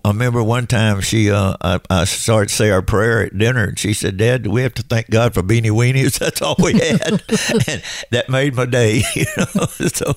I remember one time I started to say our prayer at dinner, and she said, "Dad, do we have to thank God for Beanie Weenies?" That's all we had. And that made my day, So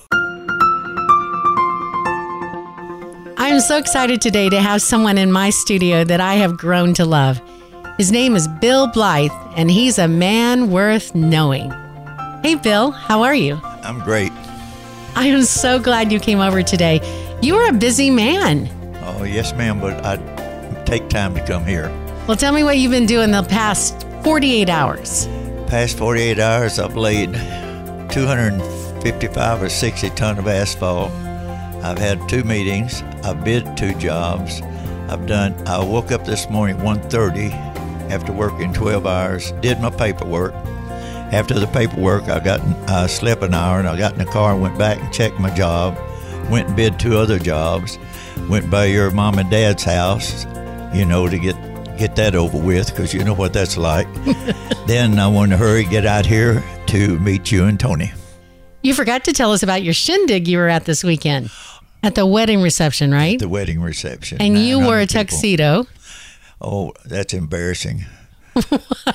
I'm so excited today to have someone in my studio that I have grown to love. His name is Bill Blythe, and he's a man worth knowing. Hey, Bill, how are you? I'm great. I am so glad you came over today. You are a busy man. Oh, yes, ma'am, but I take time to come here. Well, tell me what you've been doing the past 48 hours. Past 48 hours, I've laid 255 or 60 ton of asphalt. I've had 2 meetings. I've bid 2 jobs. I woke up this morning at 1:30 after working 12 hours, did my paperwork. After the paperwork, I slept an hour, and I got in the car and went back and checked my job. Went and bid 2 other jobs. Went by your mom and dad's house, to get that over with, because you know what that's like. Then I wanted to hurry, get out here to meet you and Tony. You forgot to tell us about your shindig you were at this weekend. At the wedding reception, right? The wedding reception. And you wore a tuxedo. Oh, that's embarrassing. Why?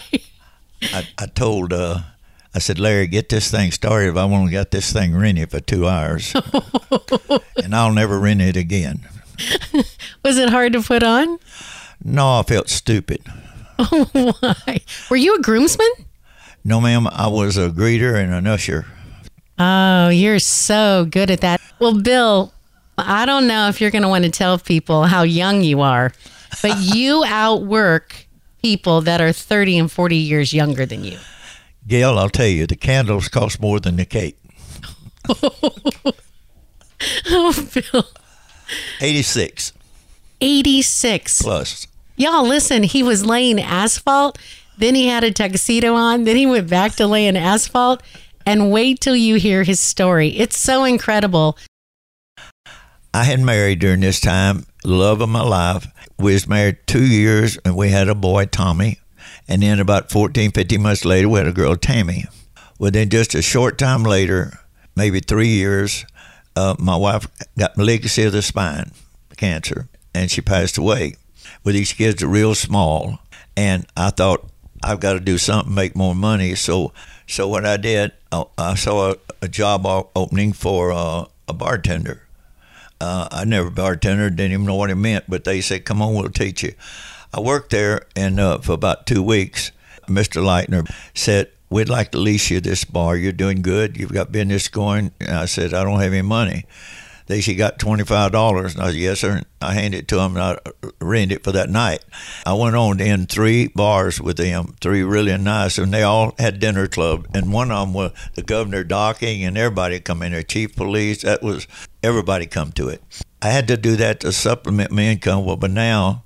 I said, Larry, get this thing started. If I want to get this thing rented for 2 hours, and I'll never rent it again. Was it hard to put on? No, I felt stupid. Why? Were you a groomsman? No, ma'am. I was a greeter and an usher. Oh, you're so good at that. Well, Bill, I don't know if you're going to want to tell people how young you are, but you outwork people that are 30 and 40 years younger than you. Gail, I'll tell you, the candles cost more than the cake. Oh, Bill. 86. 86. Plus. Y'all, listen, he was laying asphalt, then he had a tuxedo on, then he went back to laying asphalt, and wait till you hear his story. It's so incredible. I had married during this time, love of my life. We was married 2 years, and we had a boy, Tommy. And then about 14, 15 months later, we had a girl, Tammy. Well, then just a short time later, maybe 3 years, my wife got malignancy of the spine, cancer, and she passed away. Well, these kids are real small, and I thought, I've got to do something, make more money. So what I did, I saw a job opening for a bartender. I never bartended, didn't even know what it meant, but they said, come on, we'll teach you. I worked there, and for about 2 weeks, Mr. Leitner said, we'd like to lease you this bar. You're doing good. You've got business going. And I said, I don't have any money. They said, you got $25. And I said, yes, sir. And I handed it to them, and I rented it for that night. I went on in 3 bars with them, 3 really nice, and they all had dinner club. And one of them was the governor docking, and everybody come in there, chief police. That was, everybody come to it. I had to do that to supplement my income. Well, but now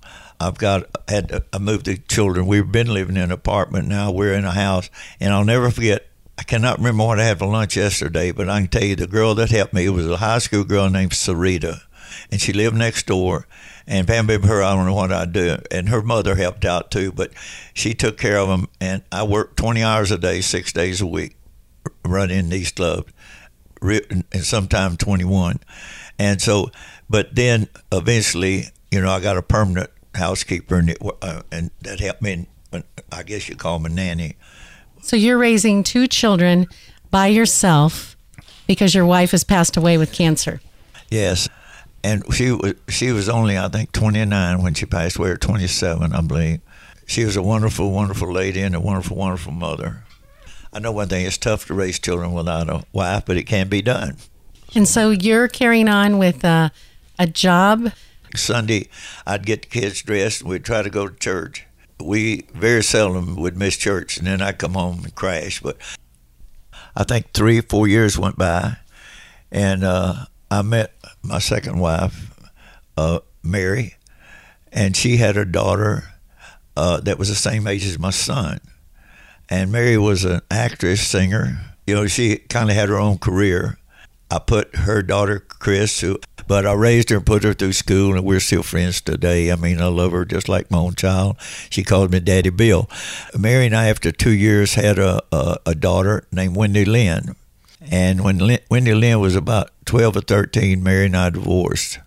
I moved the children. We've been living in an apartment. Now we're in a house. And I'll never forget, I cannot remember what I had for lunch yesterday, but I can tell you the girl that helped me was a high school girl named Sarita. And she lived next door. And Pam, baby, her, I don't know what I'd do. And her mother helped out too, but she took care of them. And I worked 20 hours a day, 6 days a week, running these clubs, and sometimes 21. And so, but then eventually, I got a permanent housekeeper, and that helped me. I guess you call me nanny. So you're raising 2 children by yourself because your wife has passed away with cancer. Yes, and she was only, I think, 29 when she passed away, or 27, I believe. She was a wonderful, wonderful lady and a wonderful, wonderful mother. I know one thing, it's tough to raise children without a wife, but it can be done. And so you're carrying on with a job? Sunday, I'd get the kids dressed, and we'd try to go to church. We very seldom would miss church, and then I'd come home and crash. But I think 3 or 4 years went by, and I met my second wife, Mary, and she had a daughter that was the same age as my son. And Mary was an actress, singer. She kind of had her own career. I put her daughter, Chris, but I raised her and put her through school, and we're still friends today. I mean, I love her just like my own child. She called me Daddy Bill. Mary and I, after 2 years, had a daughter named Wendy Lynn. And when Wendy Lynn was about 12 or 13, Mary and I divorced.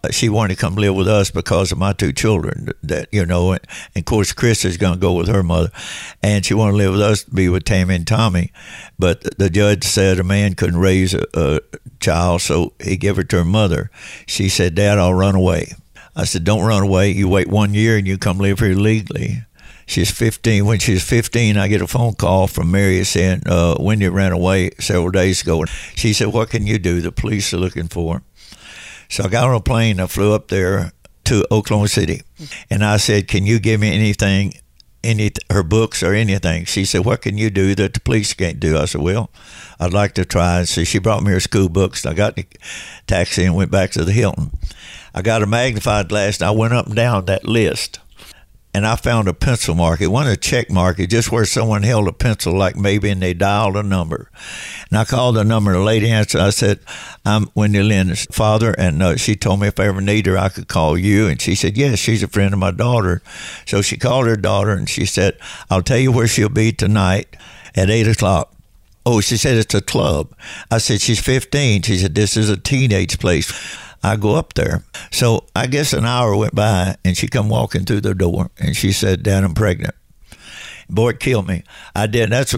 she wanted to come live with us because of my two children. That and of course Chris is going to go with her mother, and she wanted to live with us, to be with Tammy and Tommy. But the judge said a man couldn't raise a child, so he gave her to her mother. She said, "Dad, I'll run away." I said, "Don't run away. You wait 1 year and you come live here legally." She's 15. When she's 15, I get a phone call from Mary saying, Wendy ran away several days ago. She said, "What can you do? The police are looking for her." So I got on a plane. I flew up there to Oklahoma City. And I said, "Can you give me anything, her books or anything?" She said, "What can you do that the police can't do?" I said, "Well, I'd like to try." So she brought me her school books. I got in the taxi and went back to the Hilton. I got a magnifying glass, and I went up and down that list. And I found a pencil mark. It wasn't a check mark. It just where someone held a pencil, like maybe, and they dialed a number. And I called the number. The lady answered. I said, "I'm Wendy Lynn's father." And she told me if I ever need her, I could call you. And she said, "Yes, she's a friend of my daughter." So she called her daughter, and she said, "I'll tell you where she'll be tonight at 8 o'clock. Oh, she said, "It's a club." I said, "She's 15. She said, "This is a teenage place." I go up there. So I guess an hour went by, and she come walking through the door, and she said, "Dad, I'm pregnant." Boy, it killed me. I did. That's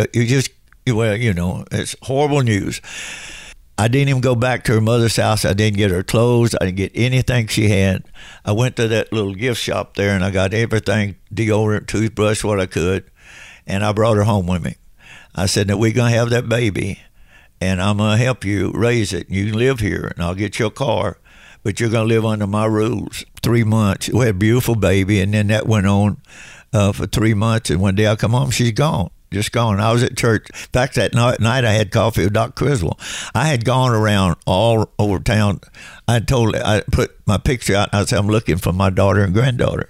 it's horrible news. I didn't even go back to her mother's house. I didn't get her clothes. I didn't get anything she had. I went to that little gift shop there, and I got everything, deodorant, toothbrush, what I could, and I brought her home with me. I said, "Now we're going to have that baby, and I'm going to help you raise it. You can live here, and I'll get you a car, but you're going to live under my rules." 3 months. We had a beautiful baby, and then that went on for 3 months, and one day I come home, she's gone, just gone. I was at church. In fact, that night I had coffee with Dr. Criswell. I had gone around all over town. I put my picture out, and I said, "I'm looking for my daughter and granddaughter."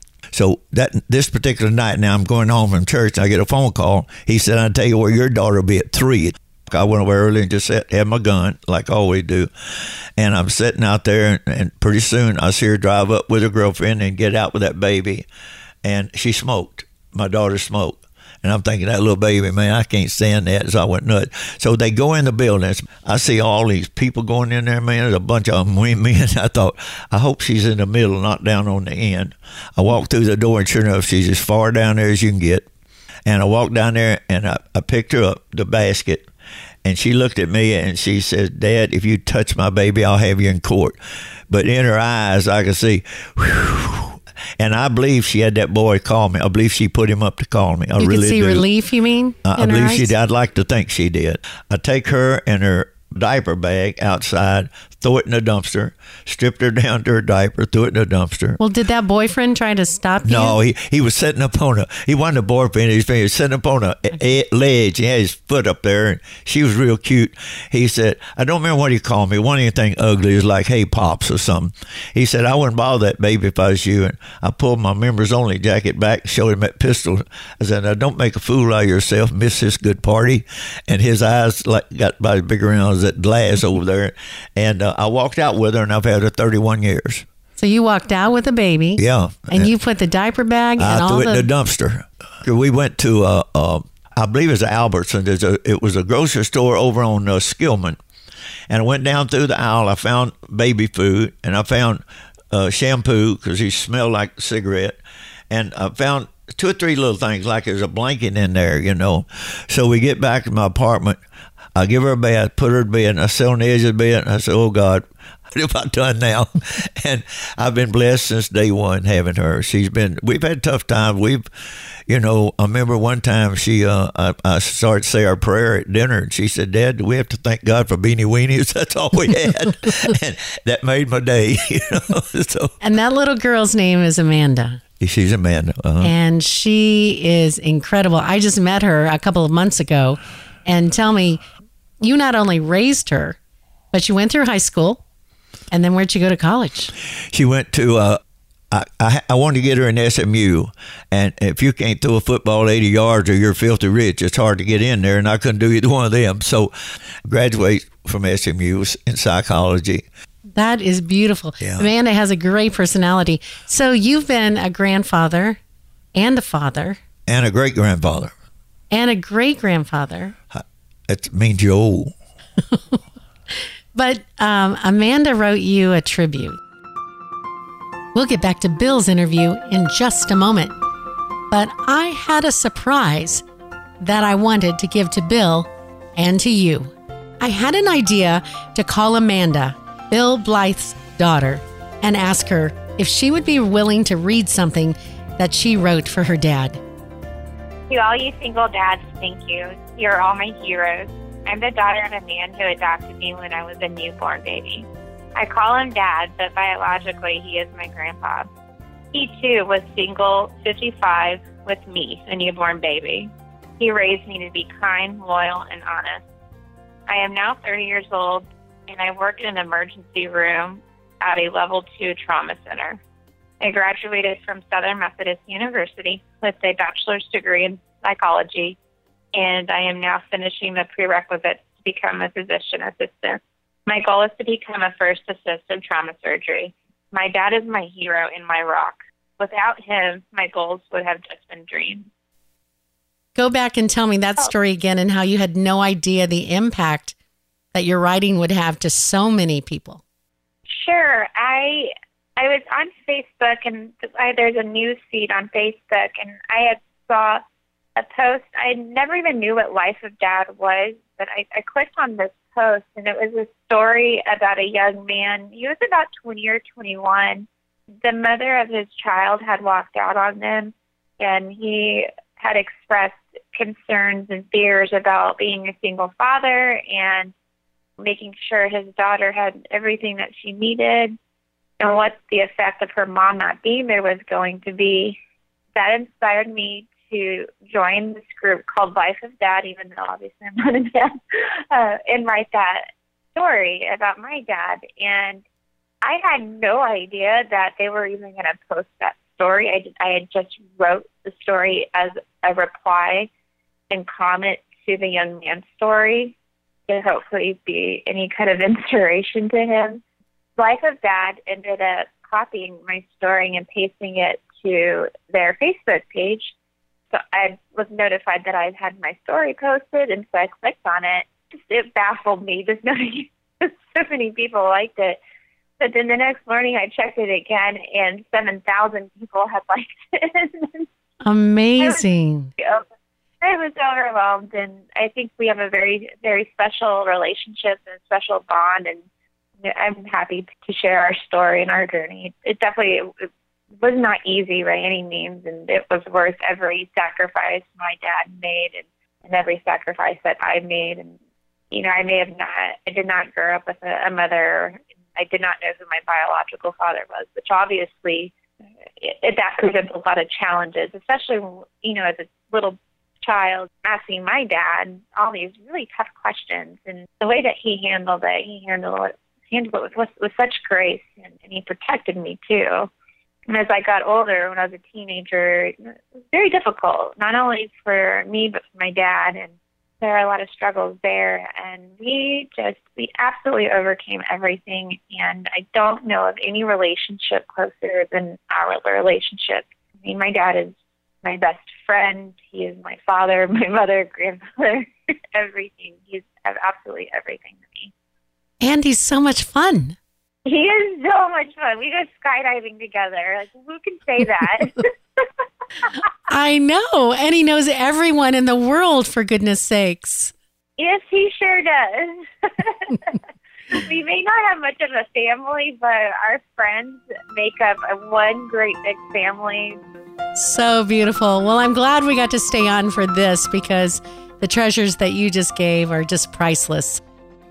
So this particular night, now I'm going home from church, and I get a phone call. He said, "I'll tell you where your daughter will be at 3. I went over early and just had my gun, like I always do. And I'm sitting out there, and pretty soon I see her drive up with her girlfriend and get out with that baby. And she smoked. My daughter smoked. And I'm thinking, that little baby, man, I can't stand that. So I went nuts. So they go in the building. I see all these people going in there, man. There's a bunch of them men. I thought, I hope she's in the middle, not down on the end. I walked through the door, and sure enough, she's as far down there as you can get. And I walked down there, and I picked her up, the basket. And she looked at me and she said, "Dad, if you touch my baby, I'll have you in court." But in her eyes, I could see, whew. And I believe she had that boy call me. I believe she put him up to call me. I you really could see do. relief, you mean? I believe she did. I'd like to think she did. I take her and her diaper bag outside, throw it in the dumpster, stripped her down to her diaper, threw it in the dumpster. Well, did that boyfriend try to stop you? No, he was sitting up on he wasn't a boyfriend, he was sitting up on a ledge. He had his foot up there, and she was real cute. He said, I don't remember what he called me. One anything ugly. It was like, "Hey, Pops," or something. He said, "I wouldn't bother that baby if I was you." And I pulled my members only jacket back, showed him that pistol. I said, "Now don't make a fool out of yourself, miss this good party." And his eyes got about as big around as that glass over there. And I walked out with her, and I've had her 31 years. So you walked out with a baby. Yeah. And you put the diaper bag and all I threw it in the dumpster. We went to, I believe it was Albertson. It was a grocery store over on Skillman. And I went down through the aisle. I found baby food, and I found shampoo because he smelled like a cigarette. And I found 2 or 3 little things, like there's a blanket in there, So we get back to my apartment. I give her a bath, put her to bed, and I sit on the edge of the bed, and I said, "Oh, God, what have I done now?" And I've been blessed since day one having her. We've had tough times. I remember one time I started to say our prayer at dinner, and she said, "Dad, do we have to thank God for Beanie Weenies?" That's all we had. And that made my day, So. And that little girl's name is Amanda. She's Amanda. Uh-huh. And she is incredible. I just met her a couple of months ago. And tell me, you not only raised her, but you went through high school, and then where'd you go to college? She went to, I wanted to get her in SMU, and if you can't throw a football 80 yards or you're filthy rich, it's hard to get in there, and I couldn't do either one of them. So graduate from SMU in psychology. That is beautiful. Yeah. Amanda has a great personality. So you've been a grandfather and a father. And a great-grandfather. And a great-grandfather. It means you're old. But Amanda wrote you a tribute. We'll get back to Bill's interview in just a moment. But I had a surprise that I wanted to give to Bill and to you. I had an idea to call Amanda, Bill Blythe's daughter, and ask her if she would be willing to read something that she wrote for her dad. To all you single dads, thank you. You're all my heroes. I'm the daughter of a man who adopted me when I was a newborn baby. I call him Dad, but biologically he is my grandpa. He, too, was single, 55, with me, a newborn baby. He raised me to be kind, loyal, and honest. I am now 30 years old, and I work in an emergency room at a level 2 trauma center. I graduated from Southern Methodist University with a bachelor's degree in psychology, and I am now finishing the prerequisites to become a physician assistant. My goal is to become a first assist in trauma surgery. My dad is my hero and my rock. Without him, my goals would have just been dreams. Go back and tell me that story again and how you had no idea the impact that your writing would have to so many people. Sure. I was on Facebook, and there's a news feed on Facebook, and I had saw a post. I never even knew what Life of Dad was, but I clicked on this post, and it was a story about a young man. He was about 20 or 21. The mother of his child had walked out on them, and he had expressed concerns and fears about being a single father and making sure his daughter had everything that she needed and what the effect of her mom not being there was going to be. That inspired me to join this group called Life of Dad, even though obviously I'm not a dad, and write that story about my dad. And I had no idea that they were even going to post that story. I had just wrote the story as a reply and comment to the young man's story to hopefully be any kind of inspiration to him. Life of Dad ended up copying my story and pasting it to their Facebook page. So I was notified that I had my story posted, and so I clicked on it. It baffled me just knowing so many people liked it. But then the next morning I checked it again, and 7,000 people had liked it. Amazing. I was overwhelmed, and I think we have a very, very special relationship and special bond, and I'm happy to share our story and our journey. It definitely was not easy by any means, and it was worth every sacrifice my dad made and every sacrifice that I made. And, you know, I did not grow up with a mother. I did not know who my biological father was, which obviously that presented a lot of challenges, especially, you know, as a little child asking my dad all these really tough questions. And the way that he handled it with such grace, and he protected me too. And as I got older, when I was a teenager, it was very difficult, not only for me, but for my dad. And there are a lot of struggles there. And we absolutely overcame everything. And I don't know of any relationship closer than our relationship. I mean, my dad is my best friend. He is my father, my mother, grandfather, everything. He's absolutely everything to me. And he's so much fun. He is so much fun. We go skydiving together. Like, who can say that? I know. And he knows everyone in the world, for goodness sakes. Yes, he sure does. We may not have much of a family, but our friends make up one great big family. So beautiful. Well, I'm glad we got to stay on for this, because the treasures that you just gave are just priceless.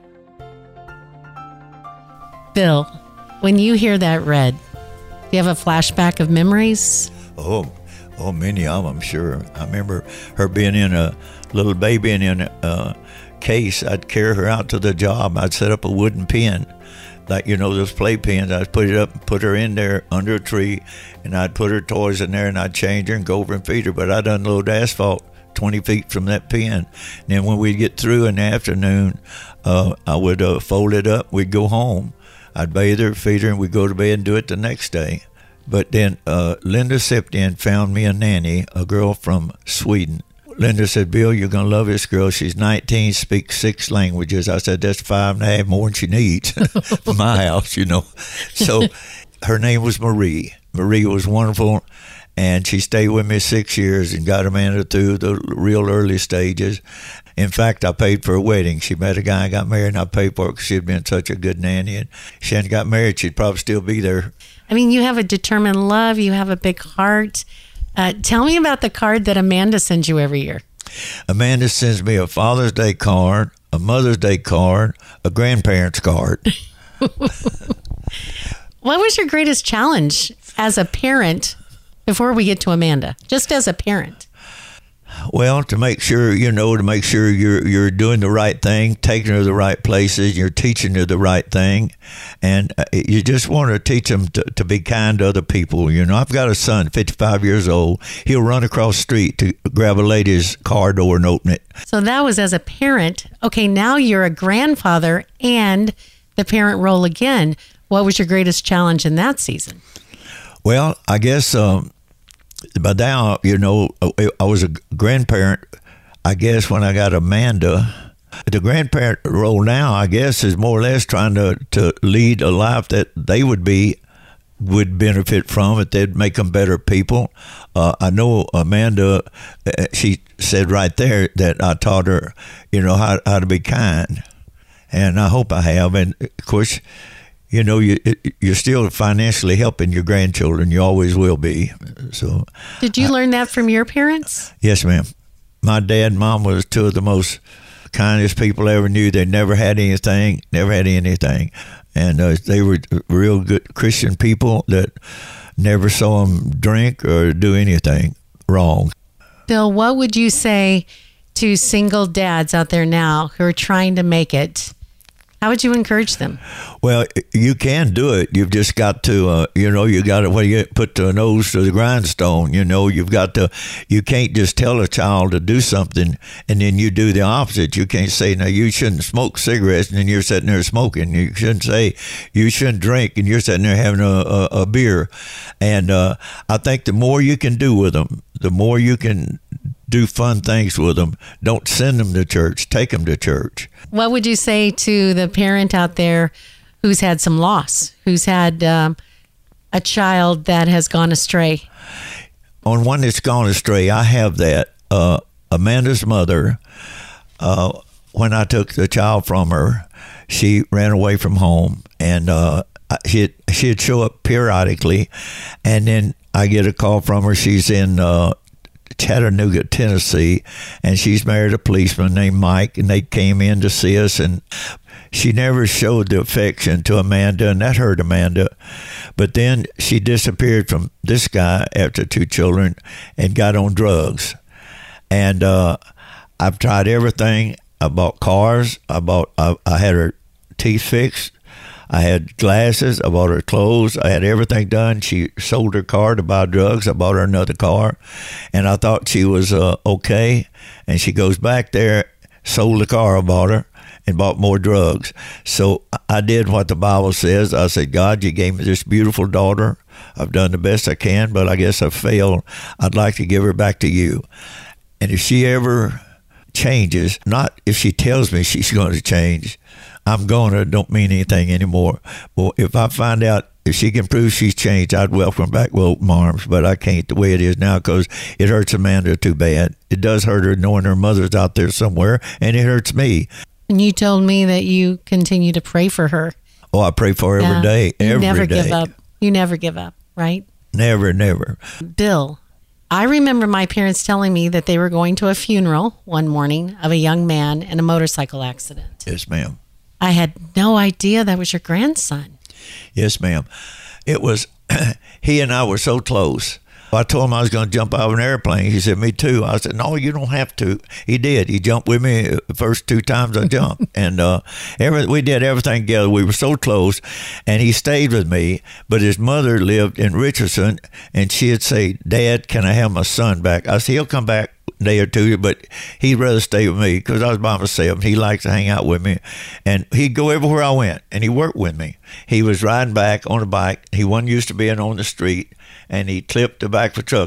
Bill, when you hear that read, do you have a flashback of memories? Oh, many of them, sure. I remember her being in a little baby and in a case. I'd carry her out to the job. I'd set up a wooden pen, like, you know, those play pens. I'd put it up and put her in there under a tree, and I'd put her toys in there, and I'd change her and go over and feed her. But I'd unload asphalt 20 feet from that pen. And then when we'd get through in the afternoon, I would fold it up. We'd go home. I'd bathe her, feed her, and we'd go to bed and do it the next day. But then Linda Septian found me a nanny, a girl from Sweden. Linda said, Bill, you're going to love this girl. She's 19, speaks 6 languages. I said, that's 5.5 more than she needs for my house, So her name was Marie. Marie was wonderful, and she stayed with me 6 years and got Amanda through the real early stages. In fact, I paid for her wedding. She met a guy and got married, and I paid for it because she had been such a good nanny. And if she hadn't got married, she'd probably still be there. I mean, you have a determined love. You have a big heart. Tell me about the card that Amanda sends you every year. Amanda sends me a Father's Day card, a Mother's Day card, a grandparents card. What was your greatest challenge as a parent before we get to Amanda, just as a parent? Well, to make sure, you're doing the right thing, taking her to the right places, you're teaching her the right thing, and you just want to teach them to be kind to other people. I've got a son, 55 years old. He'll run across the street to grab a lady's car door and open it. So that was as a parent. Okay, now you're a grandfather and the parent role again. What was your greatest challenge in that season? Well, I guess... by now, I was a grandparent, I guess, when I got Amanda. The grandparent role now, I guess, is more or less trying to lead a life that they would benefit from it. They'd make them better people. I know Amanda, she said right there that I taught her, how to be kind. And I hope I have. And, of course, you're still financially helping your grandchildren. You always will be. So, did you learn that from your parents? Yes, ma'am. My dad and mom was two of the most kindest people I ever knew. They never had anything. And they were real good Christian people that never saw them drink or do anything wrong. Bill, what would you say to single dads out there now who are trying to make it? How would you encourage them? Well, you can do it. You've just got to, you got to put the nose to the grindstone. You can't just tell a child to do something and then you do the opposite. You can't say, no, you shouldn't smoke cigarettes and then you're sitting there smoking. You shouldn't say, you shouldn't drink and you're sitting there having a beer. And I think the more you can do with them, the more you can do fun things with them. Don't send them to church. Take them to church. What would you say to the parent out there who's had some loss, who's had a child that has gone astray? On one that's gone astray, I have that. Amanda's mother, when I took the child from her, she ran away from home, and she'd show up periodically, and then I get a call from her. She's in Chattanooga, Tennessee, and she's married a policeman named Mike, and they came in to see us, and she never showed the affection to Amanda, and that hurt Amanda. But then she disappeared from this guy after 2 children and got on drugs. And I've tried everything. I bought cars. I had her teeth fixed. I had glasses. I bought her clothes. I had everything done. She sold her car to buy drugs. I bought her another car. And I thought she was okay. And she goes back there, sold the car I bought her, and bought more drugs. So I did what the Bible says. I said, God, you gave me this beautiful daughter. I've done the best I can, but I guess I failed. I'd like to give her back to you. And if she ever changes, not if she tells me she's going to change, I'm going to, don't mean anything anymore. Well, if I find out if she can prove she's changed, I'd welcome her back with open arms, but I can't the way it is now because it hurts Amanda too bad. It does hurt her knowing her mother's out there somewhere, and it hurts me. And you told me that you continue to pray for her. Oh, I pray for her every day. You never give up. You never give up, right? Never, never. Bill, I remember my parents telling me that they were going to a funeral one morning of a young man in a motorcycle accident. Yes, ma'am. I had no idea that was your grandson. Yes, ma'am. It was, he and I were so close. I told him I was going to jump out of an airplane. He said, me too. I said, no, you don't have to. He did. He jumped with me the first 2 times I jumped. And we did everything together. We were so close. And he stayed with me. But his mother lived in Richardson. And she'd say, Dad, can I have my son back? I said, he'll come back a day or 2, but he'd rather stay with me because I was by myself. He likes to hang out with me. And he'd go everywhere I went. And he worked with me. He was riding back on a bike. He wasn't used to being on the street. And he clipped the back of the truck.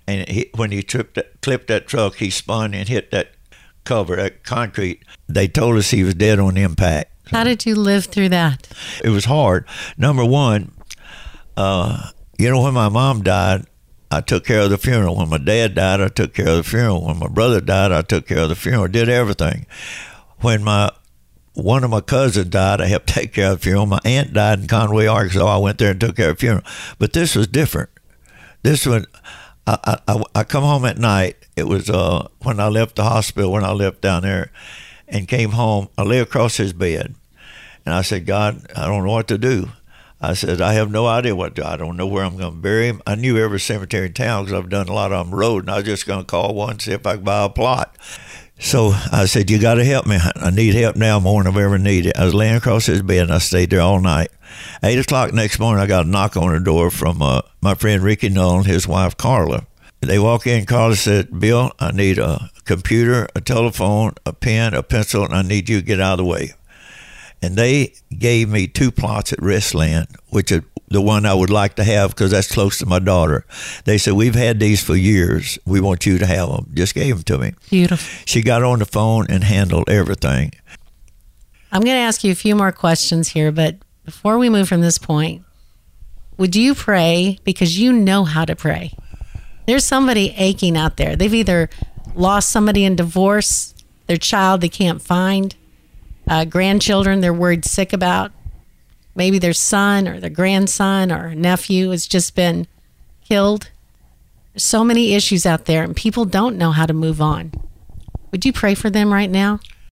And when he clipped that truck, he spun and hit that cover, that concrete. They told us he was dead on impact. How did you live through that? It was hard. Number one, when my mom died, I took care of the funeral. When my dad died, I took care of the funeral. When my brother died, I took care of the funeral. Did everything. When one of my cousins died, I helped take care of the funeral. My aunt died in Conway, Arkansas. I went there and took care of the funeral. But this was different. This one, I come home at night. It was when I left the hospital, when I left down there and came home, I lay across his bed. And I said, God, I don't know what to do. I said, I have no idea what to do. I don't know where I'm going to bury him. I knew every cemetery in town because I've done a lot of them road, and I was just going to call one and see if I could buy a plot. So I said, you got to help me. I need help now more than I've ever needed. I was laying across his bed, and I stayed there all night. 8 o'clock next morning, I got a knock on the door from my friend Ricky Null and his wife, Carla. They walk in. Carla said, Bill, I need a computer, a telephone, a pen, a pencil, and I need you to get out of the way. And they gave me 2 plots at Restland, which is the one I would like to have because that's close to my daughter. They said, we've had these for years. We want you to have them. Just gave them to me. Beautiful. She got on the phone and handled everything. I'm going to ask you a few more questions here, but before we move from this point, would you pray because you know how to pray? There's somebody aching out there. They've either lost somebody in divorce, their child they can't find, grandchildren they're worried sick about. Maybe their son or their grandson or nephew has just been killed. There's so many issues out there and people don't know how to move on. Would you pray for them right now?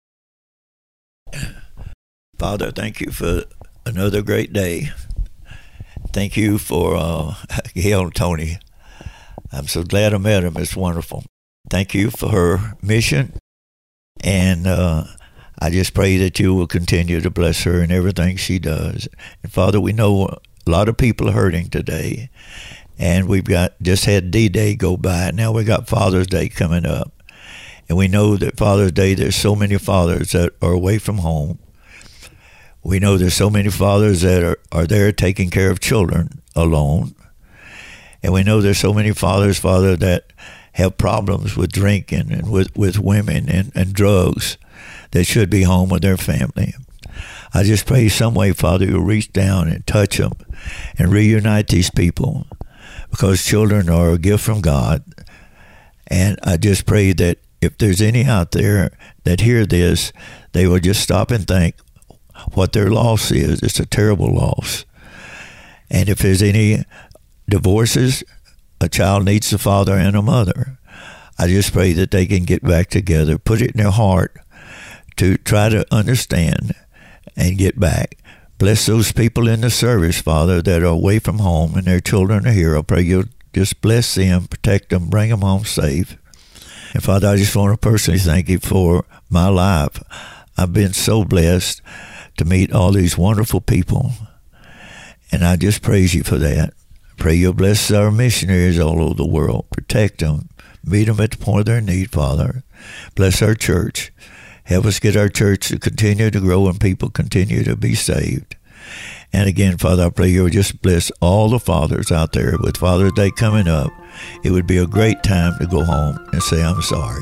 Father, thank you for another great day. Thank you for Gail and Tony. I'm so glad I met him. It's wonderful. Thank you for her mission. And I just pray that you will continue to bless her in everything she does. And Father, we know a lot of people are hurting today. And we've just had D-Day go by. Now we got Father's Day coming up. And we know that Father's Day, there's so many fathers that are away from home. We know there's so many fathers that are there taking care of children alone. And we know there's so many fathers, Father, that have problems with drinking and with women and drugs that should be home with their family. I just pray some way, Father, you'll reach down and touch them and reunite these people because children are a gift from God. And I just pray that if there's any out there that hear this, they will just stop and think what their loss is. It's a terrible loss. And if there's any divorces, a child needs a father and a mother. I just pray that they can get back together, put it in their heart to try to understand and get back. Bless those people in the service, Father, that are away from home and their children are here. I pray you'll just bless them, protect them, bring them home safe. And Father, I just want to personally thank you for my life. I've been so blessed to meet all these wonderful people, and I just praise you for that. Pray you'll bless our missionaries all over the world. Protect them. Meet them at the point of their need, Father. Bless our church. Help us get our church to continue to grow and people continue to be saved. And again, Father, I pray you'll just bless all the fathers out there with Father's Day coming up. It would be a great time to go home and say, I'm sorry.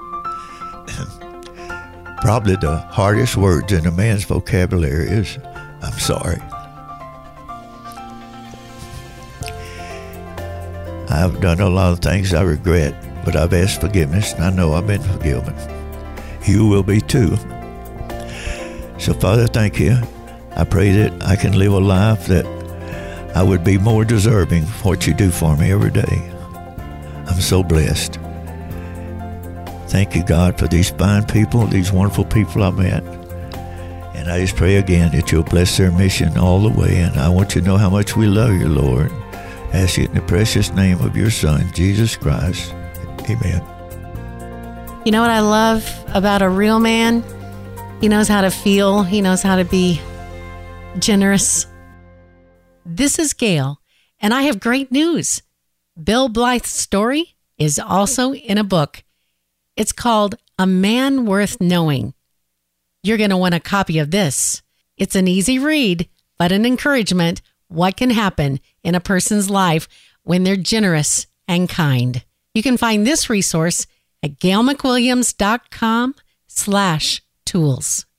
Probably the hardest words in a man's vocabulary is, I'm sorry. I've done a lot of things I regret, but I've asked forgiveness, and I know I've been forgiven. You will be too. So, Father, thank you. I pray that I can live a life that I would be more deserving of what you do for me every day. I'm so blessed. Thank you, God, for these fine people, these wonderful people I met. And I just pray again that you'll bless their mission all the way. And I want you to know how much we love you, Lord. I ask it in the precious name of your Son, Jesus Christ. Amen. You know what I love about a real man? He knows how to feel. He knows how to be generous. This is Gail, and I have great news. Bill Blythe's story is also in a book. It's called A Man Worth Knowing. You're going to want a copy of this. It's an easy read, but an encouragement what can happen in a person's life when they're generous and kind. You can find this resource at gailmcwilliams.com/tools.